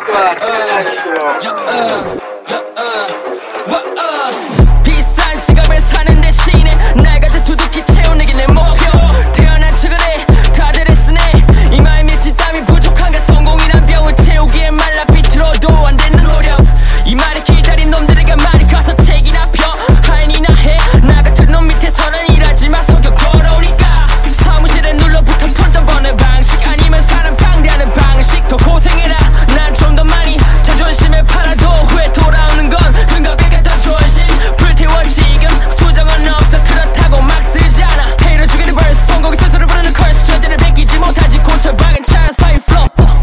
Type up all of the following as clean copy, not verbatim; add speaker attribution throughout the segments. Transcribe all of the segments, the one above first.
Speaker 1: 비싼 지갑을 사는 대신에 날 가져 두둑히 채우는 게 내 목표. 태어난 최근에 다들 애쓰네. 이마에 맺힌 땀이 부족한가. 성공이란 병을 채우기에 말라 비틀어도 안 되는 노력. 이 말이 기다린 놈들에게 말이 가서 책이나 펴. 할인이나 해. 나 같은 놈 밑에 서는 일하지만 성격 더러우니까 사무실에 눌러붙은 푼돈 버는 방식 아니면 사람 상대하는 방식. 더 고생해라. 난 좀 더 많이 자존심을 팔아도 후회 돌아오는 건 눈가백에 더 조심. 불태워 지금 수정은 없어. 그렇다고 막 쓰지 않아. 헤이를 죽이는 벌스 성공의 스스로 부르는 컬스. 천재를 베끼지 못하지 고철박은 차사의 플로우.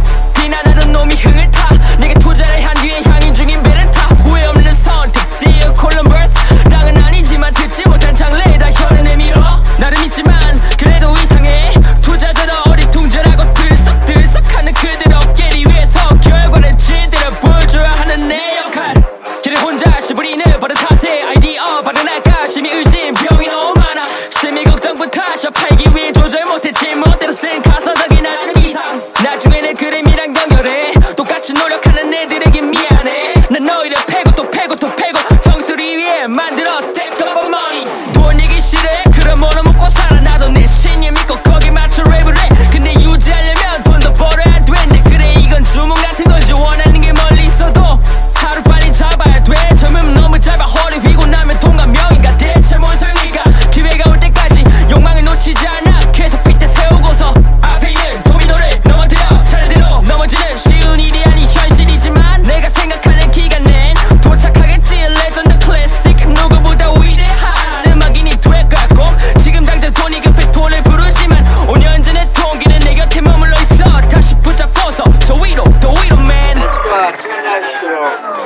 Speaker 1: 비난하는 놈이 흥을 타. 내게 투자를 한 뒤에 향인 중인 배를 타. 후회 없는 선택지 콜럼버스. 땅은 아니지만 듣지 못한 장래에다 혀를 내밀어. 나름 있지만 그래도 이상해. 투자자라 어리둥절하고 들썩들썩하는 그들 어깨를 위해서 결과는 제대로 보여줘야 하는 내 역할. 길을 혼자 시부리는 버릇 탓에 아이디어 발언할까 심히 의심 병이 너무 많아. 심히 걱정부터 하셔. 팔기 위해 조절 못했지 멋대로 쓴 가사적인 나는 이상. 나중에는 그림이랑 연결해. 똑같이 노력하는 애들에게 미안해. 난 너희를 패고 또 패고 또 패고 정수리 위에 만들어 stack up of money. 돈 얘기 싫어해? 그럼 뭐로 먹고 살아. 나도 내 신념 믿고 거기 맞춰 랩을 해. 근데 유지하려면 돈도 벌어야 되는데 그래 이건 주문 같은 거지. 원하는 게 멀리 있어도 하루 빨리 잡아야 돼. 젊으면 너무 짧아. 허리 휘고 나면 돈과 명예가 대체 뭔 소용일까. 기회가 올 때까지 욕망을 놓치지 않아. 계속 빗대 세우고서 앞에 있는 도미노를 넘어뜨려. 차례대로 넘어지는 쉬운 일이 아니 현실이지만 내가 생각하는 기간 낸 도착하겠지. 레전드 클래식 누구보다 위대한 음악인이 될 거야 꼭. 지금 당장 돈이 급해 돈을 부르지만 5년 전의 동기는 내 곁에 머물러 있어. 다시 붙잡고서 저 위로 더 위로 man.
Speaker 2: Let's go, turn that shit up.